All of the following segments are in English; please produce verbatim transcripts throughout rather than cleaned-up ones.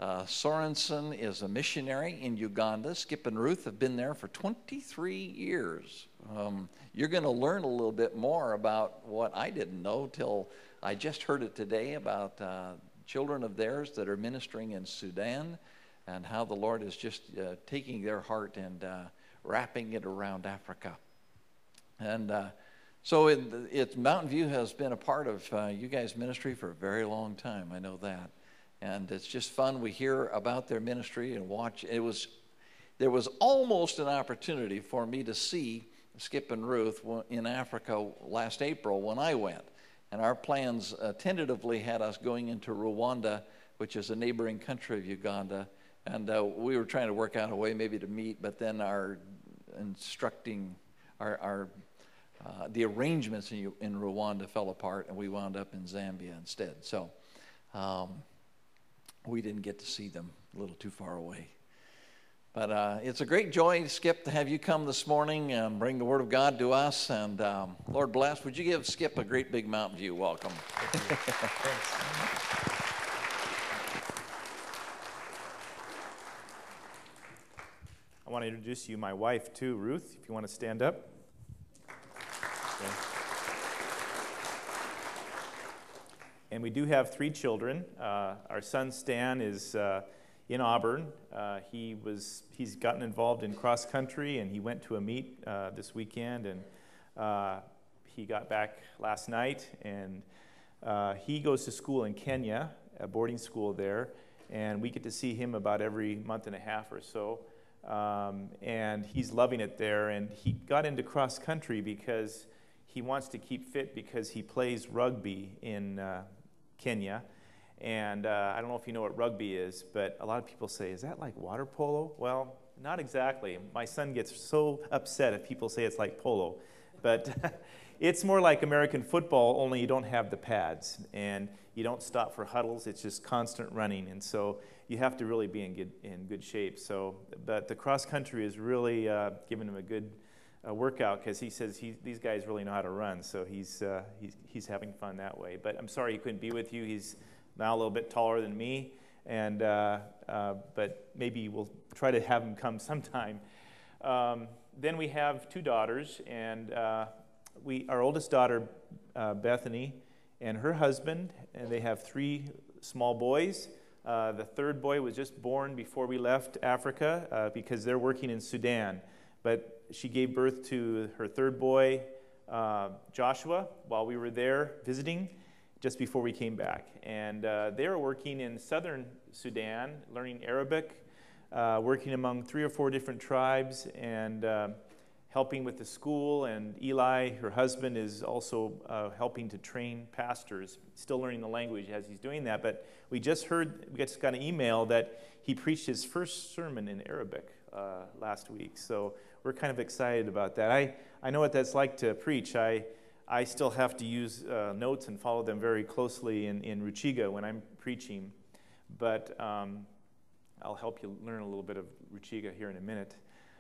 Uh, Sorensen is a missionary in Uganda. Skip and Ruth have been there for twenty-three years. Um, you're going to learn a little bit more about what I didn't know till I just heard it today about uh, children of theirs that are ministering in Sudan and how the Lord is just uh, taking their heart and uh, wrapping it around Africa. And uh, so it, it, Mountain View has been a part of uh, you guys' ministry for a very long time. I know that. And it's just fun. We hear about their ministry and watch. It was, there was almost an opportunity for me to see Skip and Ruth in Africa last April when I went. And our plans uh, tentatively had us going into Rwanda, which is a neighboring country of Uganda. And uh, we were trying to work out a way maybe to meet, but then our instructing, our, our uh, the arrangements in, in Rwanda fell apart, and we wound up in Zambia instead. So um, we didn't get to see them, a little too far away. But uh, it's a great joy, Skip, to have you come this morning and bring the Word of God to us. And um, Lord bless. Would you give Skip a great big Mountain View welcome? Thanks. I want to introduce you my wife, too, Ruth, if you want to stand up. Okay. And we do have three children. Uh, our son, Stan, is uh, in Auburn. Uh, he was, he's gotten involved in cross country, and he went to a meet uh, this weekend, and uh, he got back last night, and uh, he goes to school in Kenya, a boarding school there, and we get to see him about every month and a half or so. Um, and he's loving it there, and he got into cross country because he wants to keep fit because he plays rugby in uh, Kenya. And uh, I don't know if you know what rugby is, but a lot of people say, is that like water polo? Well, not exactly. My son gets so upset if people say it's like polo. But it's more like American football, only you don't have the pads. And you don't stop for huddles. It's just constant running. And so you have to really be in good, in good shape. So, but the cross country is really uh, giving him a good uh, workout because he says he, these guys really know how to run. So he's, uh, he's, he's having fun that way. But I'm sorry he couldn't be with you. He's now a little bit taller than me. And, uh, uh, but maybe we'll try to have him come sometime. Um, then we have two daughters. And uh, we, our oldest daughter, uh, Bethany, and her husband, and they have three small boys. Uh, the third boy was just born before we left Africa uh, because they're working in Sudan. But she gave birth to her third boy, uh, Joshua, while we were there visiting, just before we came back. And uh, they were working in southern Sudan, learning Arabic, uh, working among three or four different tribes, and uh, helping with the school. And Eli, her husband, is also uh, helping to train pastors, still learning the language as he's doing that. But we just heard, we just got an email that he preached his first sermon in Arabic uh, last week. So we're kind of excited about that. I, I know what that's like to preach. I I still have to use uh, notes and follow them very closely in, in Ruchiga when I'm preaching. But um, I'll help you learn a little bit of Ruchiga here in a minute.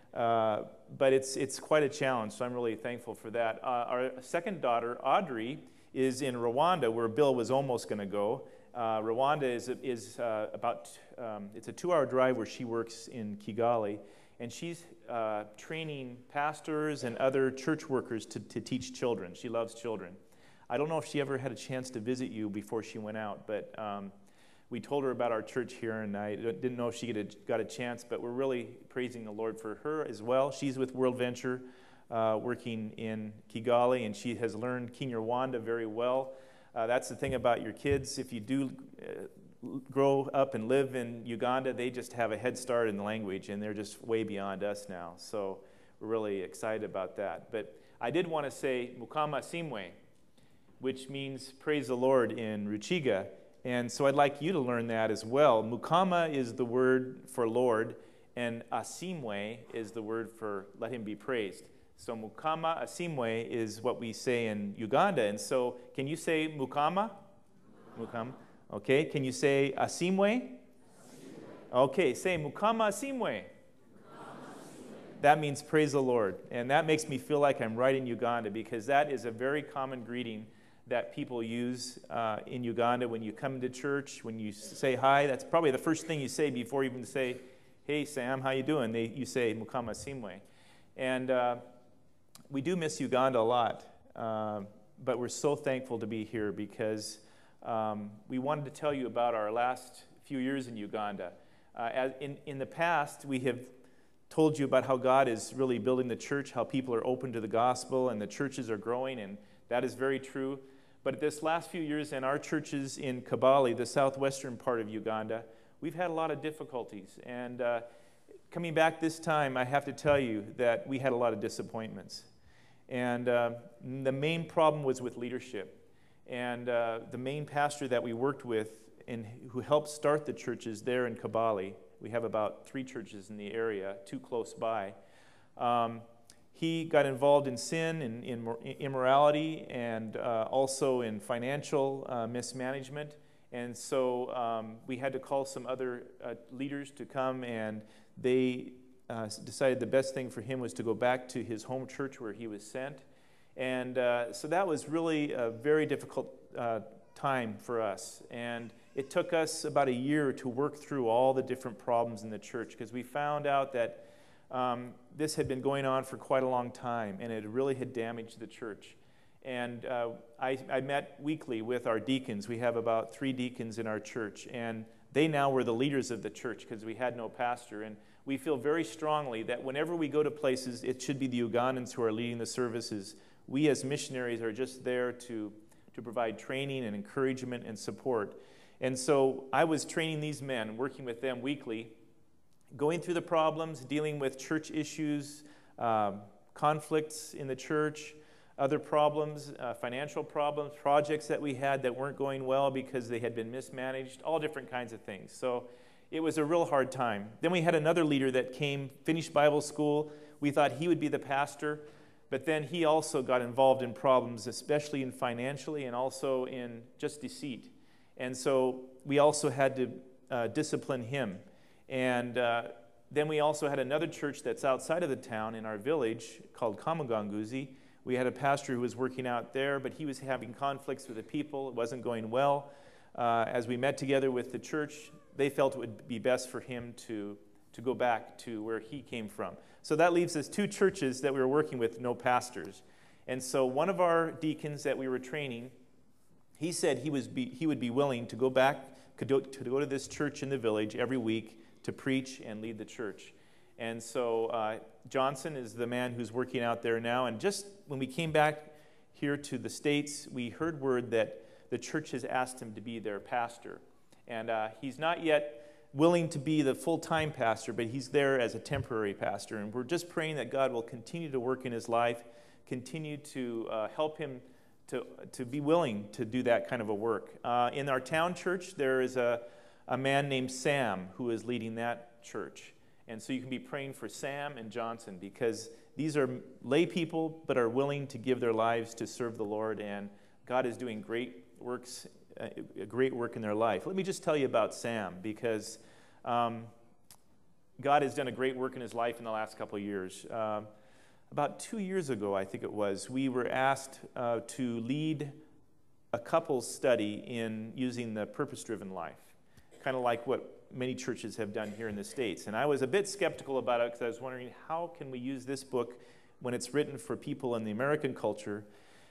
Uh, but it's it's quite a challenge, so I'm really thankful for that. Uh, our second daughter, Audrey, is in Rwanda, where Bill was almost going to go. Uh, Rwanda is is uh, about um, it's a two-hour drive where she works in Kigali, and she's uh, training pastors and other church workers to, to teach children. She loves children. I don't know if she ever had a chance to visit you before she went out, but um, we told her about our church here, and I didn't know if she got a chance, but we're really praising the Lord for her as well. She's with World Venture, uh, working in Kigali, and she has learned Kinyarwanda very well. Uh, that's the thing about your kids. If you do uh, grow up and live in Uganda, they just have a head start in the language, and they're just way beyond us now. So we're really excited about that. But I did want to say Mukama Simwe, which means praise the Lord in Ruchiga. And so I'd like you to learn that as well. Mukama is the word for Lord, and Asimwe is the word for let him be praised. So Mukama Asimwe is what we say in Uganda. And so can you say Mukama? Mukama. Okay. Can you say Asimwe? Okay. Say Mukama Asimwe. That means praise the Lord. And that makes me feel like I'm right in Uganda, because that is a very common greeting that people use uh, in Uganda when you come to church, when you say hi. That's probably the first thing you say before you even say, "Hey, Sam, how you doing?" They, you say, "Mukama Simwe." And uh, we do miss Uganda a lot, uh, but we're so thankful to be here because um, we wanted to tell you about our last few years in Uganda. Uh, as in, in the past, we have told you about how God is really building the church, how people are open to the gospel, and the churches are growing, and that is very true. But this last few years in our churches in Kabale, the southwestern part of Uganda, we've had a lot of difficulties. And uh, coming back this time, I have to tell you that we had a lot of disappointments. And uh, the main problem was with leadership. And uh, the main pastor that we worked with and who helped start the churches there in Kabale, we have about three churches in the area, two close by, um, he got involved in sin, in, in immorality, and uh, also in financial uh, mismanagement. And so um, we had to call some other uh, leaders to come, and they uh, decided the best thing for him was to go back to his home church where he was sent. And uh, so that was really a very difficult uh, time for us. And it took us about a year to work through all the different problems in the church because we found out that Um, this had been going on for quite a long time, and it really had damaged the church. And uh, I, I met weekly with our deacons. We have about three deacons in our church, and they now were the leaders of the church because we had no pastor. And we feel very strongly that whenever we go to places, it should be the Ugandans who are leading the services. We as missionaries are just there to, to provide training and encouragement and support. And so I was training these men, working with them weekly, going through the problems, dealing with church issues, um, conflicts in the church, other problems, uh, financial problems, projects that we had that weren't going well because they had been mismanaged, all different kinds of things. So it was a real hard time. Then we had another leader that came, finished Bible school. We thought he would be the pastor, but then he also got involved in problems, especially in financially and also in just deceit. And so we also had to uh, discipline him. And uh, then we also had another church that's outside of the town in our village called Kamuganguzi. We had a pastor who was working out there, but he was having conflicts with the people. It wasn't going well. Uh, as we met together with the church, they felt it would be best for him to, to go back to where he came from. So that leaves us two churches that we were working with, no pastors. And so one of our deacons that we were training, he said he, was be, he would be willing to go back, to go to this church in the village every week to preach and lead the church. And so uh, Johnson is the man who's working out there now. And just when we came back here to the States, we heard word that the church has asked him to be their pastor. And uh, he's not yet willing to be the full-time pastor, but he's there as a temporary pastor. And we're just praying that God will continue to work in his life, continue to uh, help him to, to be willing to do that kind of a work. Uh, in our town church, there is a a man named Sam who is leading that church. And so you can be praying for Sam and Johnson because these are lay people but are willing to give their lives to serve the Lord, and God is doing great works, uh, a great work in their life. Let me just tell you about Sam because um, God has done a great work in his life in the last couple of years. Uh, about two years ago, I think it was, we were asked uh, to lead a couples study in using the purpose-driven life, kind of like what many churches have done here in the States. And I was a bit skeptical about it because I was wondering, how can we use this book when it's written for people in the American culture?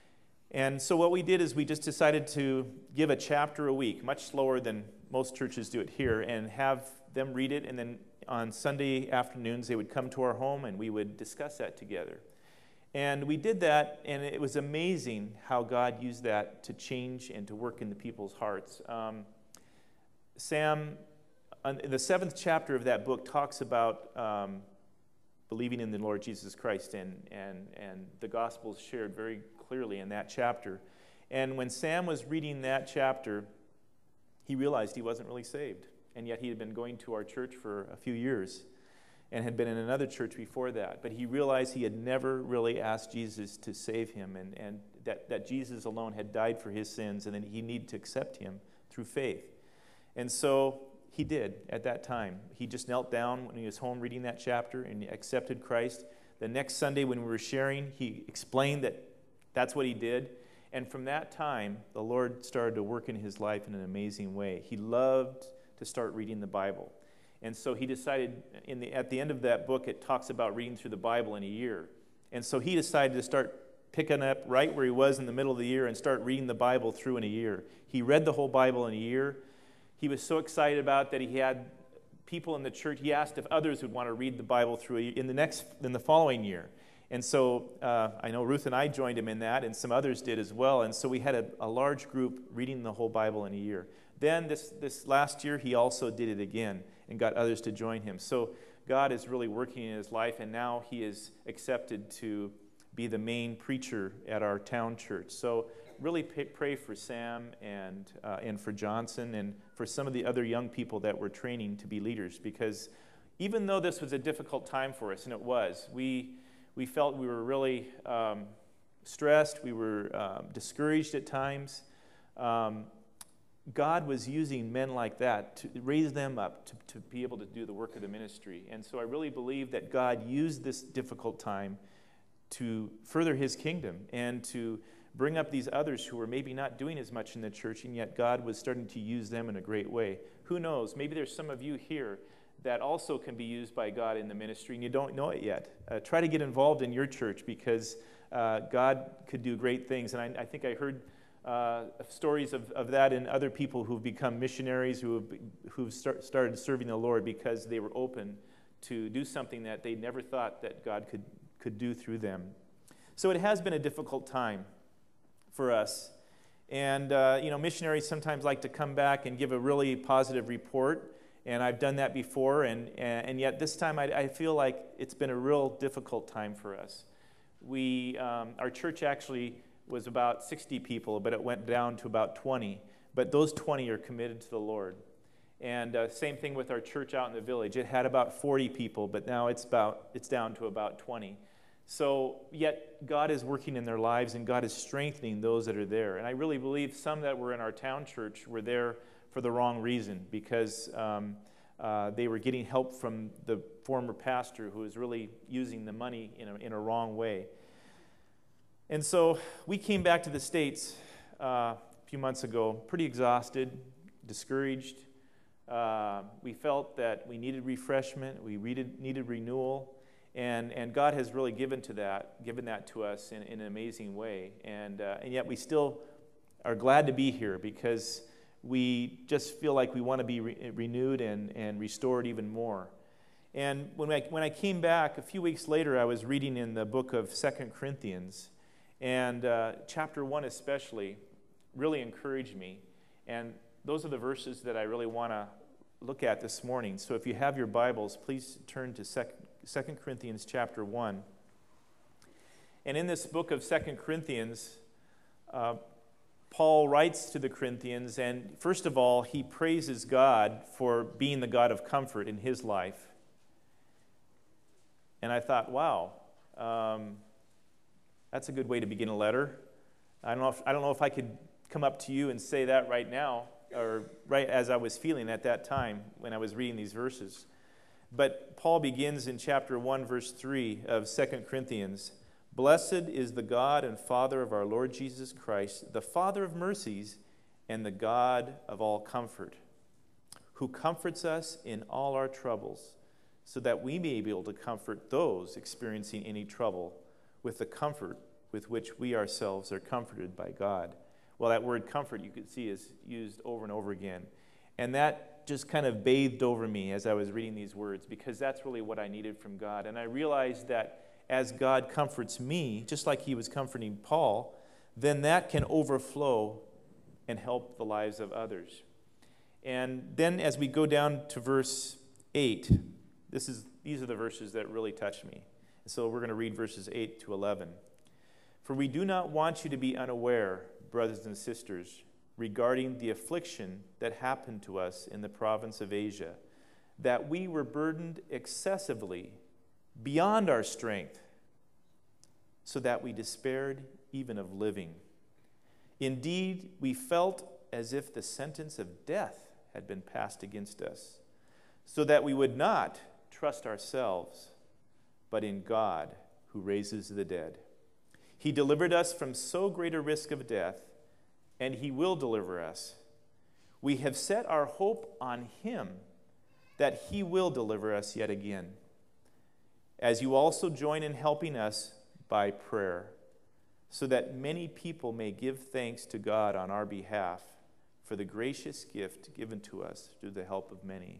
And so what we did is we just decided to give a chapter a week, much slower than most churches do it here, and have them read it. And then on Sunday afternoons, they would come to our home and we would discuss that together. And we did that, and it was amazing how God used that to change and to work in the people's hearts. Um, Sam, in the seventh chapter of that book, talks about um, believing in the Lord Jesus Christ, and, and, and the gospel is shared very clearly in that chapter. And when Sam was reading that chapter, he realized he wasn't really saved, and yet he had been going to our church for a few years and had been in another church before that. But he realized he had never really asked Jesus to save him, and, and that, that Jesus alone had died for his sins, and that he needed to accept him through faith. And so he did at that time. He just knelt down when he was home reading that chapter and accepted Christ. The next Sunday when we were sharing, he explained that that's what he did. And from that time, the Lord started to work in his life in an amazing way. He loved to start reading the Bible. And so he decided, in the, at the end of that book, it talks about reading through the Bible in a year. And so he decided to start picking up right where he was in the middle of the year and start reading the Bible through in a year. He read the whole Bible in a year. He was so excited about it that he had people in the church. He asked if others would want to read the Bible through a, in the next, in the following year. And so uh, I know Ruth and I joined him in that, and some others did as well. And so we had a, a large group reading the whole Bible in a year. Then this, this last year, he also did it again and got others to join him. So God is really working in his life, and now he is accepted to be the main preacher at our town church. So really pay, pray for Sam and uh, and for Johnson and for some of the other young people that we're training to be leaders, because even though this was a difficult time for us, and it was, we we felt we were really um, stressed, we were um, discouraged at times. Um, God was using men like that to raise them up to, to be able to do the work of the ministry. And so I really believe that God used this difficult time to further his kingdom and to bring up these others who were maybe not doing as much in the church, and yet God was starting to use them in a great way. Who knows? Maybe there's some of you here that also can be used by God in the ministry, and you don't know it yet. Uh, try to get involved in your church, because uh, God could do great things. And I, I think I heard uh, stories of, of that in other people who've become missionaries, who have, who've start, started serving the Lord because they were open to do something that they never thought that God could, could do through them. So it has been a difficult time for us. And, uh, you know, missionaries sometimes like to come back and give a really positive report, and I've done that before, and, and yet this time I, I feel like it's been a real difficult time for us. We, um, our church actually was about sixty people, but it went down to about twenty. But those twenty are committed to the Lord. And uh, same thing with our church out in the village. It had about forty people, but now it's about it's down to about twenty. So yet God is working in their lives, and God is strengthening those that are there. And I really believe some that were in our town church were there for the wrong reason, because um, uh, they were getting help from the former pastor who was really using the money in a, in a wrong way. And so we came back to the States uh, a few months ago, pretty exhausted, discouraged. Uh, we felt that we needed refreshment, we needed, needed renewal, and, and God has really given to that, given that to us in, in an amazing way. And, uh, and yet we still are glad to be here, because we just feel like we want to be re- renewed and, and restored even more. And when I, when I came back, a few weeks later, I was reading in the book of Second Corinthians, and uh, chapter one especially really encouraged me. And those are the verses that I really want to look at this morning. So if you have your Bibles, please turn to Second Corinthians chapter one. And in this book of Second Corinthians, uh, Paul writes to the Corinthians, and first of all, he praises God for being the God of comfort in his life. And I thought, wow, um, that's a good way to begin a letter. I don't know if, I don't know if I could come up to you and say that right now, or right as I was feeling at that time when I was reading these verses. But Paul begins in chapter one, verse three of Second Corinthians. Blessed is the God and Father of our Lord Jesus Christ, the Father of mercies and the God of all comfort, who comforts us in all our troubles, so that we may be able to comfort those experiencing any trouble with the comfort with which we ourselves are comforted by God. Well, that word comfort, you could see, is used over and over again. And that just kind of bathed over me as I was reading these words, because that's really what I needed from God. And I realized that as God comforts me, just like he was comforting Paul, then that can overflow and help the lives of others. And then as we go down to verse eight, this is these are the verses that really touched me. So we're going to read verses eight to eleven. For we do not want you to be unaware, brothers and sisters, regarding the affliction that happened to us in the province of Asia, that we were burdened excessively beyond our strength, so that we despaired even of living. Indeed, we felt as if the sentence of death had been passed against us, so that we would not trust ourselves, but in God who raises the dead. He delivered us from so great a risk of death, and he will deliver us. We have set our hope on him, that he will deliver us yet again. As you also join in helping us by prayer, so that many people may give thanks to God on our behalf for the gracious gift given to us through the help of many.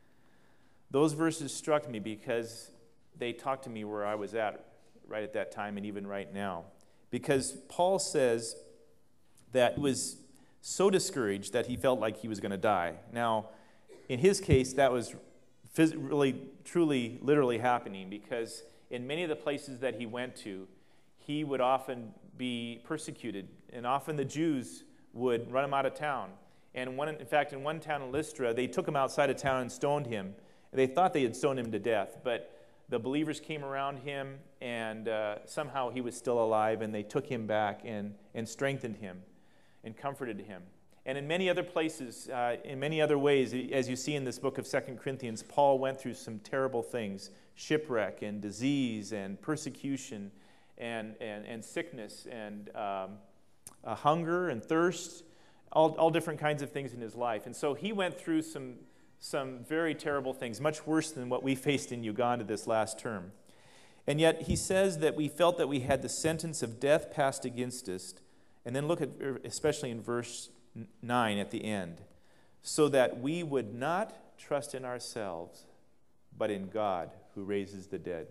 Those verses struck me because they talked to me where I was at right at that time and even right now. Because Paul says that he was so discouraged that he felt like he was going to die. Now, in his case, that was phys- really, truly, literally happening, because in many of the places that he went to, he would often be persecuted, and often the Jews would run him out of town. And one, in fact, in one town in Lystra, they took him outside of town and stoned him. They thought they had stoned him to death, but the believers came around him, and uh, somehow he was still alive, and they took him back and, and strengthened him and comforted him. And in many other places, uh, in many other ways, as you see in this book of Second Corinthians, Paul went through some terrible things: shipwreck and disease and persecution and, and, and sickness and um, uh, hunger and thirst, all, all different kinds of things in his life. And so he went through some, some very terrible things, much worse than what we faced in Uganda this last term. And yet he says that we felt that we had the sentence of death passed against us. And then look at, especially in verse nine at the end, so that we would not trust in ourselves, but in God who raises the dead.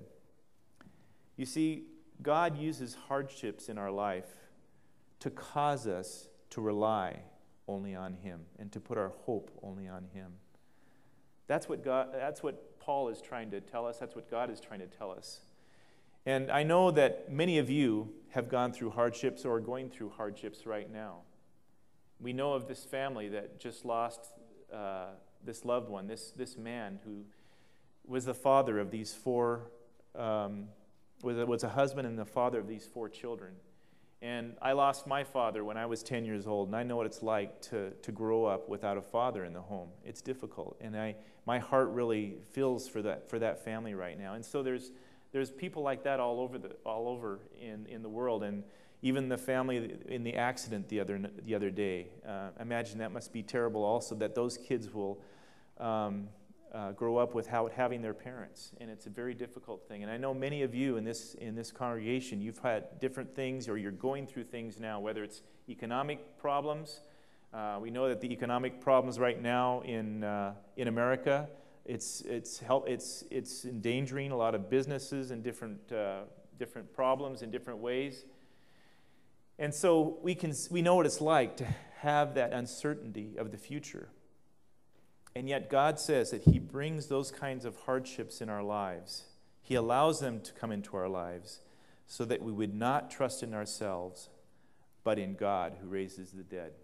You see, God uses hardships in our life to cause us to rely only on him and to put our hope only on him. That's what God, that's what Paul is trying to tell us. That's what God is trying to tell us. And I know that many of you have gone through hardships or are going through hardships right now. We know of this family that just lost uh, this loved one, this, this man who was the father of these four, um, was, a, was a husband and the father of these four children. And I lost my father when I was ten years old, and I know what it's like to, to grow up without a father in the home. It's difficult, and I my heart really feels for that for that family right now. And so there's there's people like that all over the all over in, in the world, and even the family in the accident the other the other day. Uh, imagine that must be terrible. Also, that those kids will um, uh, grow up without having their parents, and it's a very difficult thing. And I know many of you in this in this congregation, you've had different things, or you're going through things now. Whether it's economic problems, uh, we know that the economic problems right now in uh, in America, it's it's help it's it's endangering a lot of businesses and different uh, different problems in different ways. And so we can we know what it's like to have that uncertainty of the future. And yet God says that he brings those kinds of hardships in our lives. He allows them to come into our lives so that we would not trust in ourselves, but in God who raises the dead.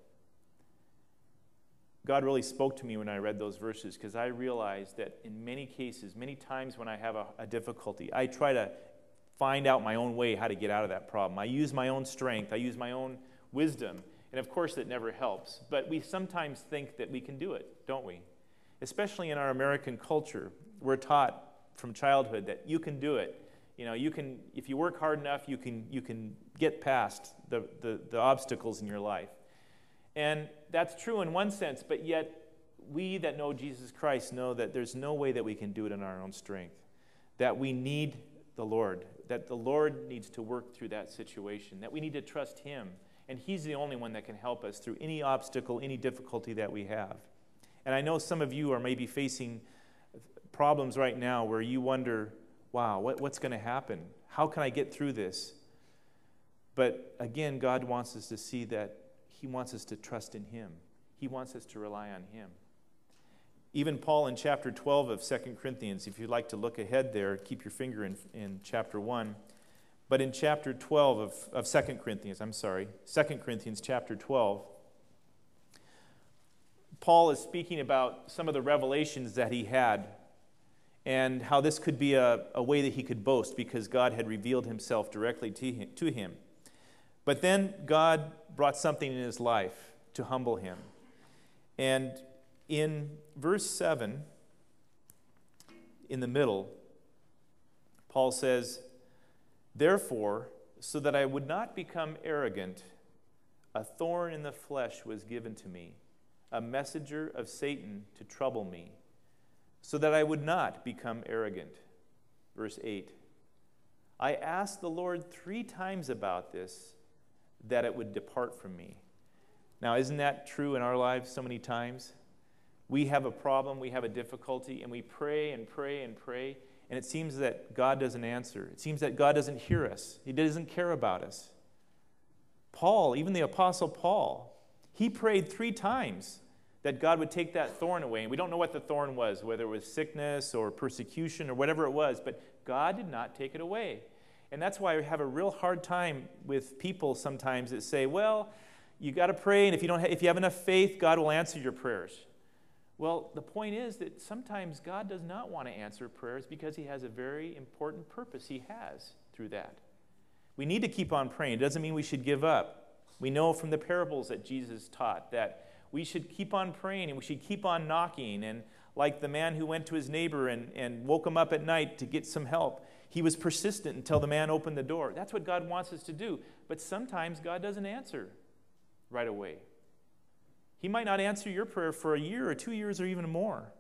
God really spoke to me when I read those verses, because I realized that in many cases, many times when I have a, a difficulty, I try to find out my own way how to get out of that problem. I use my own strength. I use my own wisdom. And of course, that never helps. But we sometimes think that we can do it, don't we? Especially in our American culture, we're taught from childhood that you can do it. You know, you can, if you work hard enough, you can you can get past the, the, the obstacles in your life. And that's true in one sense, but yet we that know Jesus Christ know that there's no way that we can do it in our own strength. That we need the Lord, that the Lord needs to work through that situation, that we need to trust him, and he's the only one that can help us through any obstacle, any difficulty that we have. And I know some of you are maybe facing problems right now where you wonder, wow, what, what's going to happen? How can I get through this? But again, God wants us to see that he wants us to trust in him. He wants us to rely on him. Even Paul in chapter twelve of Second Corinthians, if you'd like to look ahead there, keep your finger in, in chapter one. But in chapter twelve of, of Second Corinthians, I'm sorry, Second Corinthians chapter twelve, Paul is speaking about some of the revelations that he had and how this could be a, a way that he could boast because God had revealed himself directly to him, to him. But then God brought something in his life to humble him. And in verse seven, in the middle, Paul says, therefore, so that I would not become arrogant, a thorn in the flesh was given to me, a messenger of Satan to trouble me, so that I would not become arrogant. Verse eight. I asked the Lord three times about this, that it would depart from me. Now, isn't that true in our lives so many times? We have a problem, we have a difficulty, and we pray and pray and pray, and it seems that God doesn't answer. It seems that God doesn't hear us. He doesn't care about us. Paul, even the Apostle Paul, he prayed three times that God would take that thorn away. And we don't know what the thorn was, whether it was sickness or persecution or whatever it was, but God did not take it away. And that's why I have a real hard time with people sometimes that say, well, you got to pray, and if you don't, ha- if you have enough faith, God will answer your prayers. Well, the point is that sometimes God does not want to answer prayers because he has a very important purpose he has through that. We need to keep on praying. It doesn't mean we should give up. We know from the parables that Jesus taught that we should keep on praying and we should keep on knocking. And like the man who went to his neighbor and, and woke him up at night to get some help, he was persistent until the man opened the door. That's what God wants us to do. But sometimes God doesn't answer right away. He might not answer your prayer for a year or two years or even more.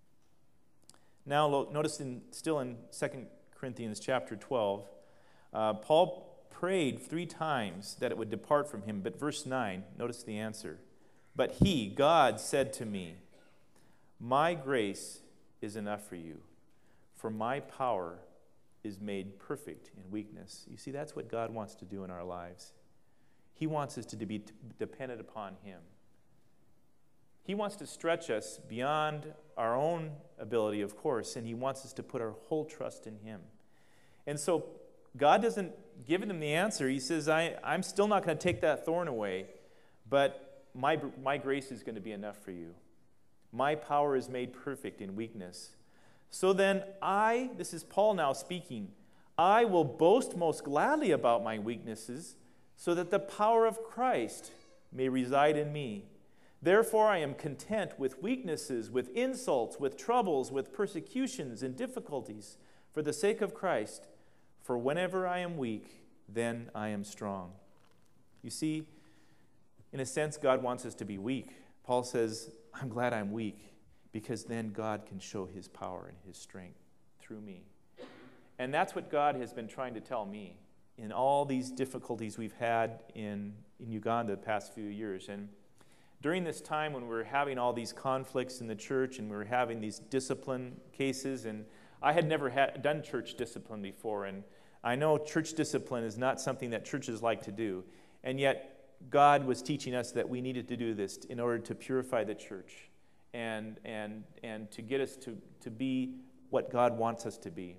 Now, notice in, still in Second Corinthians chapter twelve, uh, Paul prayed three times that it would depart from him. But verse nine, notice the answer. But he, God, said to me, my grace is enough for you, for my power is made perfect in weakness. You see, that's what God wants to do in our lives. He wants us to be t- dependent upon him. He wants to stretch us beyond our own ability, of course, and he wants us to put our whole trust in him. And so God doesn't give him the answer. He says, I, I'm still not going to take that thorn away, but my, my grace is going to be enough for you. My power is made perfect in weakness. So then I, this is Paul now speaking, I will boast most gladly about my weaknesses, so that the power of Christ may reside in me. Therefore I am content with weaknesses, with insults, with troubles, with persecutions and difficulties, for the sake of Christ. For whenever I am weak, then I am strong. You see, in a sense, God wants us to be weak. Paul says, I'm glad I'm weak, because then God can show his power and his strength through me. And that's what God has been trying to tell me in all these difficulties we've had in, in Uganda the past few years. And during this time when we were having all these conflicts in the church and we were having these discipline cases, and I had never had, done church discipline before, and I know church discipline is not something that churches like to do, and yet God was teaching us that we needed to do this in order to purify the church and, and, and to get us to, to be what God wants us to be.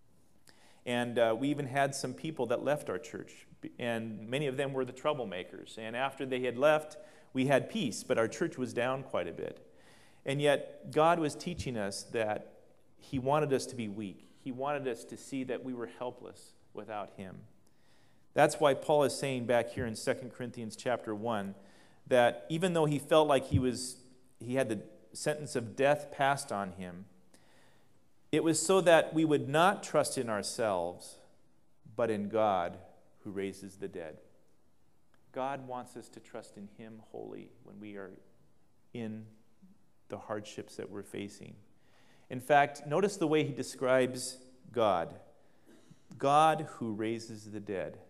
And uh, we even had some people that left our church, and many of them were the troublemakers. And after they had left, we had peace, but our church was down quite a bit. And yet, God was teaching us that he wanted us to be weak. He wanted us to see that we were helpless without him. That's why Paul is saying back here in Second Corinthians chapter one that even though he felt like he was, he had the sentence of death passed on him, it was so that we would not trust in ourselves, but in God who raises the dead. God wants us to trust in him wholly when we are in the hardships that we're facing. In fact, notice the way he describes God. God who raises the dead.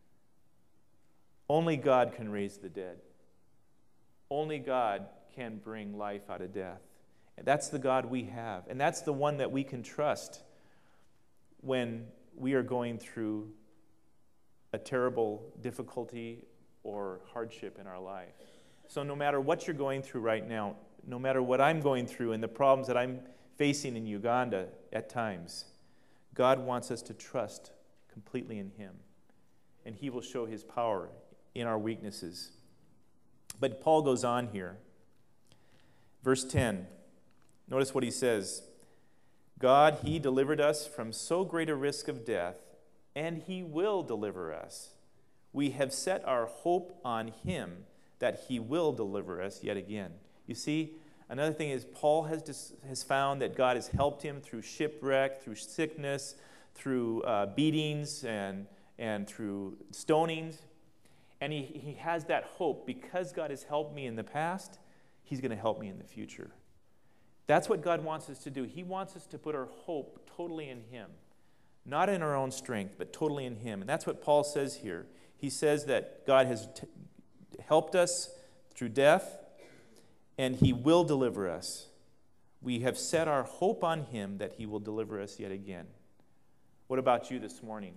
Only God can raise the dead. Only God can bring life out of death. And that's the God we have. And that's the one that we can trust when we are going through a terrible difficulty or hardship in our life. So no matter what you're going through right now, no matter what I'm going through and the problems that I'm facing in Uganda at times, God wants us to trust completely in him. And he will show his power in our weaknesses. But Paul goes on here. Verse ten, notice what he says. God, he delivered us from so great a risk of death, and he will deliver us. We have set our hope on him that he will deliver us yet again. You see, another thing is Paul has dis- has found that God has helped him through shipwreck, through sickness, through uh, beatings and, and through stonings. And he, he has that hope. Because God has helped me in the past, he's going to help me in the future. That's what God wants us to do. He wants us to put our hope totally in him. Not in our own strength, but totally in him. And that's what Paul says here. He says that God has t- helped us through death, and he will deliver us. We have set our hope on him that he will deliver us yet again. What about you this morning?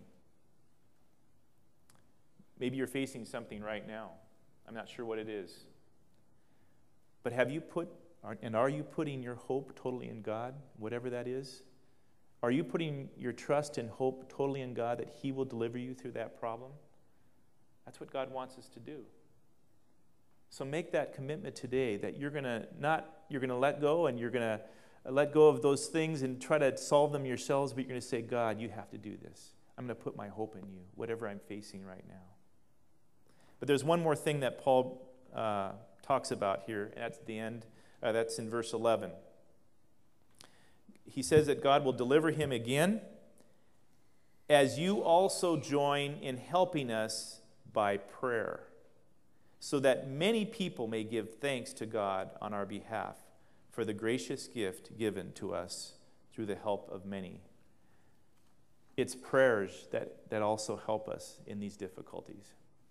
Maybe you're facing something right now. I'm not sure what it is. But have you put, and are you putting your hope totally in God, whatever that is? Are you putting your trust and hope totally in God that he will deliver you through that problem? That's what God wants us to do. So make that commitment today that you're going to not, you're going to let go, and you're going to let go of those things and try to solve them yourselves, but you're going to say, God, you have to do this. I'm going to put my hope in you, whatever I'm facing right now. But there's one more thing that Paul uh, talks about here, and that's at the end. Uh, that's in verse eleven. He says that God will deliver him again, as you also join in helping us by prayer, so that many people may give thanks to God on our behalf for the gracious gift given to us through the help of many. It's prayers that, that also help us in these difficulties.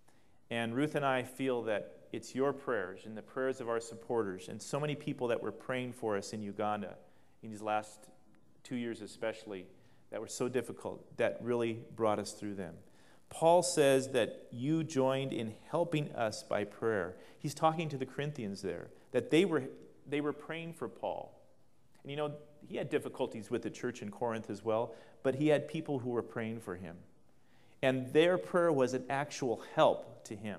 And Ruth and I feel that it's your prayers and the prayers of our supporters and so many people that were praying for us in Uganda in these last two years especially that were so difficult that really brought us through them. Paul says that you joined in helping us by prayer. He's talking to the Corinthians there, that they were they were praying for Paul. And you know, he had difficulties with the church in Corinth as well, but he had people who were praying for him. And their prayer was an actual help to him.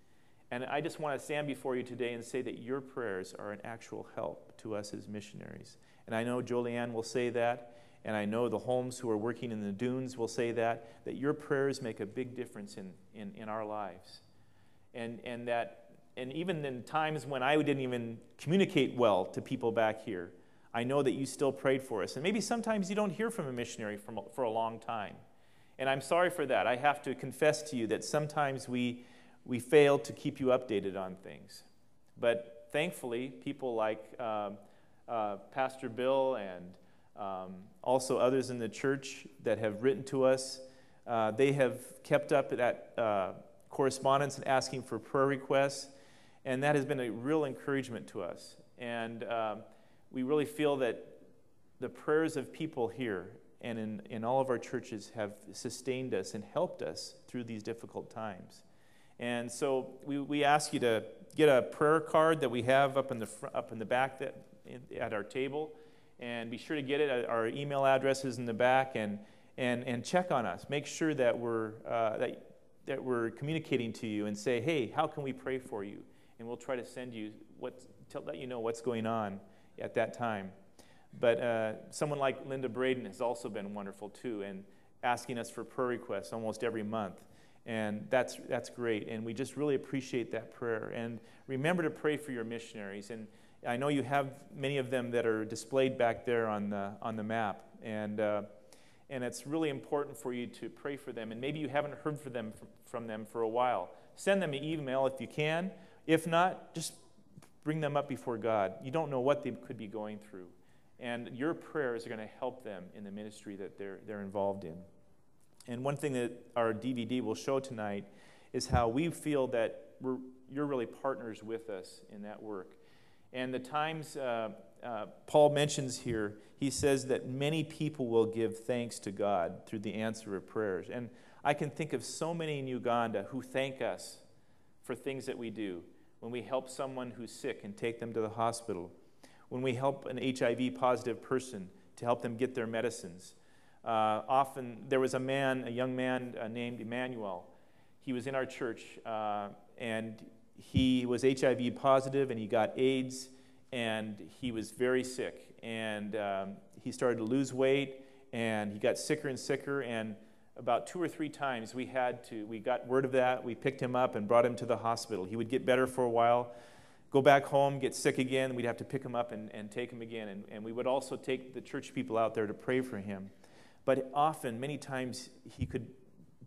And I just want to stand before you today and say that your prayers are an actual help to us as missionaries. And I know Jolianne will say that, and I know the Holmes who are working in the dunes will say that, that your prayers make a big difference in, in, in our lives. And, and that, and even in times when I didn't even communicate well to people back here, I know that you still prayed for us. And maybe sometimes you don't hear from a missionary for, for a long time. And I'm sorry for that. I have to confess to you that sometimes we, we fail to keep you updated on things. But thankfully, people like um, uh, Pastor Bill and um, also others in the church that have written to us, uh, they have kept up that uh, correspondence and asking for prayer requests. And that has been a real encouragement to us. And um, we really feel that the prayers of people here and in, in all of our churches have sustained us and helped us through these difficult times. And so we, we ask you to get a prayer card that we have up in the fr- up in the back that in, at our table, and be sure to get it. Our email address is in the back, and and and check on us. Make sure that we're uh, that that we're communicating to you and say, hey, how can we pray for you? And we'll try to send you what to let you know what's going on at that time. But uh, someone like Linda Braden has also been wonderful too, and asking us for prayer requests almost every month. And that's that's great. And we just really appreciate that prayer. And remember to pray for your missionaries. And I know you have many of them that are displayed back there on the on the map. And uh, and it's really important for you to pray for them. And maybe you haven't heard from them from them for a while. Send them an email if you can. If not, just bring them up before God. You don't know what they could be going through. And your prayers are going to help them in the ministry that they're they're involved in. And one thing that our D V D will show tonight is how we feel that we're, you're really partners with us in that work. And the times uh, uh, Paul mentions here, he says that many people will give thanks to God through the answer of prayers. And I can think of so many in Uganda who thank us for things that we do. When we help someone who's sick and take them to the hospital. When we help an H I V positive person to help them get their medicines. Uh, often there was a man, a young man uh, named Emmanuel. He was in our church, uh, and he was H I V positive, and he got AIDS, and he was very sick. And um, he started to lose weight, and he got sicker and sicker. And about two or three times we had to, we got word of that. We picked him up and brought him to the hospital. He would get better for a while, go back home, get sick again. We'd have to pick him up and, and take him again. And, and we would also take the church people out there to pray for him. But often, many times, he could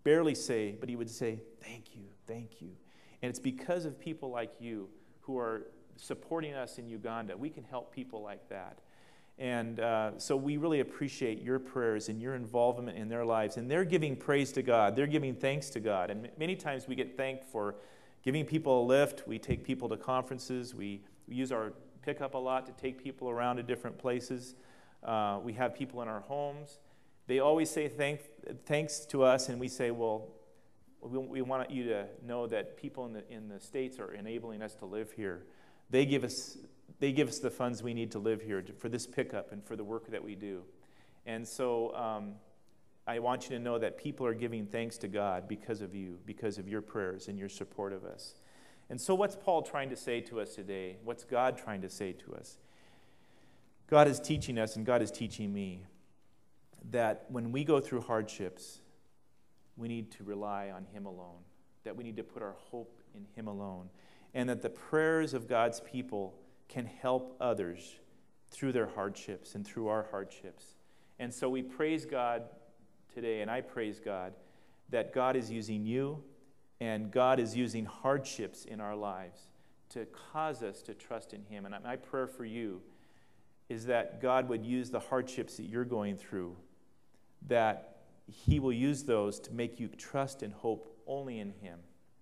barely say, but he would say, thank you, thank you. And it's because of people like you who are supporting us in Uganda. We can help people like that. And uh, so we really appreciate your prayers and your involvement in their lives. And they're giving praise to God. They're giving thanks to God. And many times we get thanked for giving people a lift. We take people to conferences. We, we use our pickup a lot to take people around to different places. Uh, we have people in our homes. They always say thank, thanks to us, and we say, well, we, we want you to know that people in the, in the States are enabling us to live here. They give us... They give us the funds we need to live here to, for this pickup and for the work that we do. And so um, I want you to know that people are giving thanks to God because of you, because of your prayers and your support of us. And so what's Paul trying to say to us today? What's God trying to say to us? God is teaching us, and God is teaching me, that when we go through hardships, we need to rely on Him alone, that we need to put our hope in Him alone, and that the prayers of God's people can help others through their hardships and through our hardships. And so we praise God today, and I praise God, that God is using you and God is using hardships in our lives to cause us to trust in Him. And my prayer for you is that God would use the hardships that you're going through, that He will use those to make you trust and hope only in Him.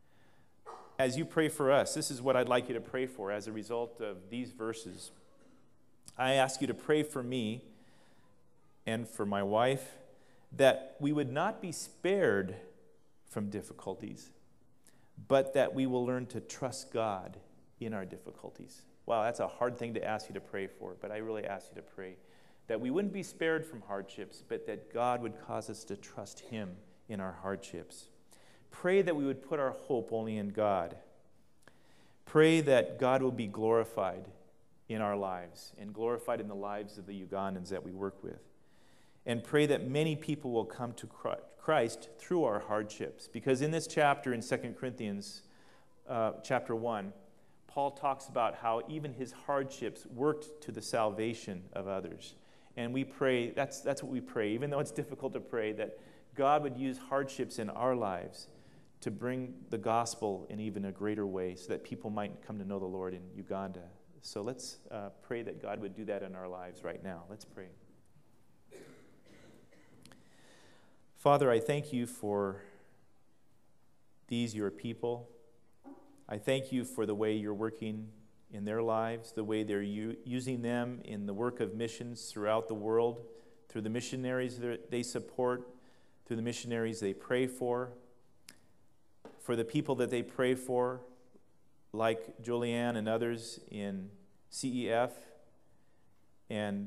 As you pray for us, this is what I'd like you to pray for as a result of these verses. I ask you to pray for me and for my wife that we would not be spared from difficulties, but that we will learn to trust God in our difficulties. Wow, that's a hard thing to ask you to pray for, but I really ask you to pray that we wouldn't be spared from hardships, but that God would cause us to trust Him in our hardships. Pray that we would put our hope only in God. Pray that God will be glorified in our lives and glorified in the lives of the Ugandans that we work with. And pray that many people will come to Christ through our hardships. Because in this chapter in Second Corinthians uh, chapter one, Paul talks about how even his hardships worked to the salvation of others. And we pray, that's, that's what we pray, even though it's difficult to pray, that God would use hardships in our lives to bring the gospel in even a greater way so that people might come to know the Lord in Uganda. So let's uh, pray that God would do that in our lives right now. Let's pray. Father, I thank you for these, your people. I thank you for the way you're working in their lives, the way they're u- using them in the work of missions throughout the world, through the missionaries that they support, through the missionaries they pray for, for the people that they pray for, like Julianne and others in C E F, and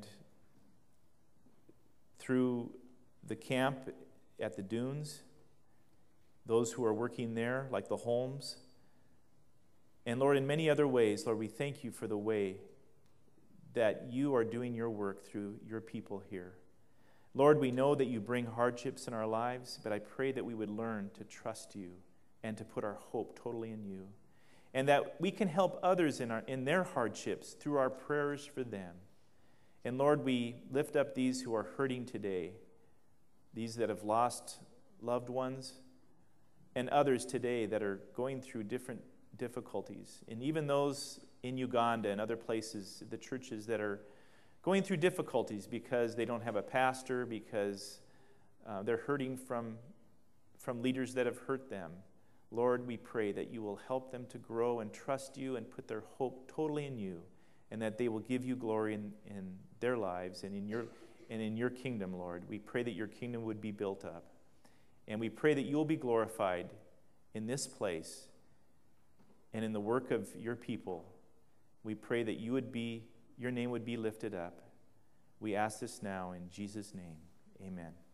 through the camp at the dunes, those who are working there, like the Holmes. And Lord, in many other ways, Lord, we thank you for the way that you are doing your work through your people here. Lord, we know that you bring hardships in our lives, but I pray that we would learn to trust you and to put our hope totally in you, and that we can help others in, our, in their hardships through our prayers for them. And Lord, we lift up these who are hurting today, these that have lost loved ones, and others today that are going through different difficulties, and even those in Uganda and other places, the churches that are going through difficulties because they don't have a pastor, because uh, they're hurting from, from leaders that have hurt them. Lord, we pray that you will help them to grow and trust you and put their hope totally in you, and that they will give you glory in, in their lives and in your and in your kingdom, Lord. We pray that your kingdom would be built up. And we pray that you will be glorified in this place and in the work of your people. We pray that you would be, your name would be lifted up. We ask this now in Jesus' name. Amen.